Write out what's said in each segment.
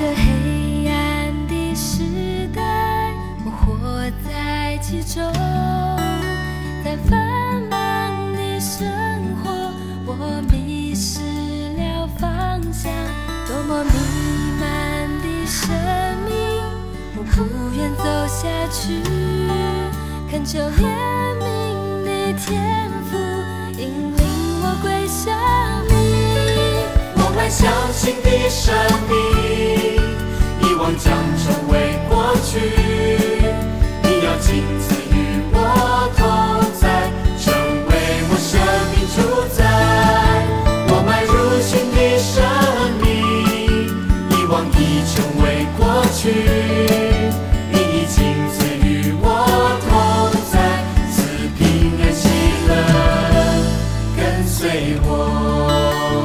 这黑暗的时代，我活在其中，在繁忙的生活，我迷失了方向。多么弥漫的生命，我不愿走下去，恳求怜悯的天父引领我归向你。 我们相信的生命，遗忘将成为过去。你要亲自与我同在，成为我生命主宰。我迈入新的生命，遗忘已成为过去。你已亲自与我同在，赐平安喜乐，跟随我。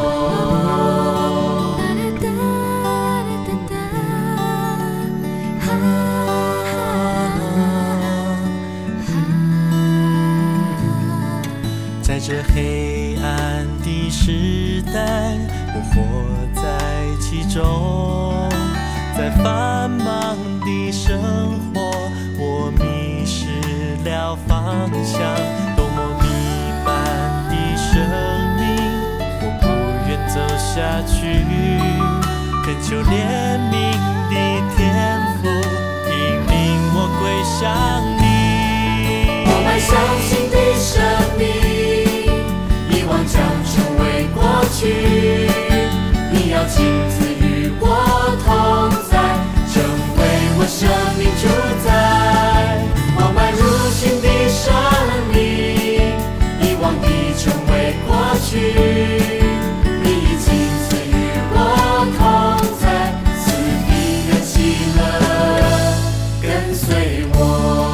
在这黑暗的时代，我活在其中，在繁忙的生活，我迷失了方向。多么弥漫的生命，我不愿走下去，恳求怜悯的天父引领我归向你。 我们相信的生命，遗忘将成为过去。你要亲自与我同在，成为我生命主宰。我迈入新的生命，遗忘已成为过去。你已亲自与我同在，赐平安喜乐，跟随我。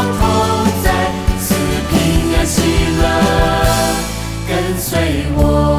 跟随我。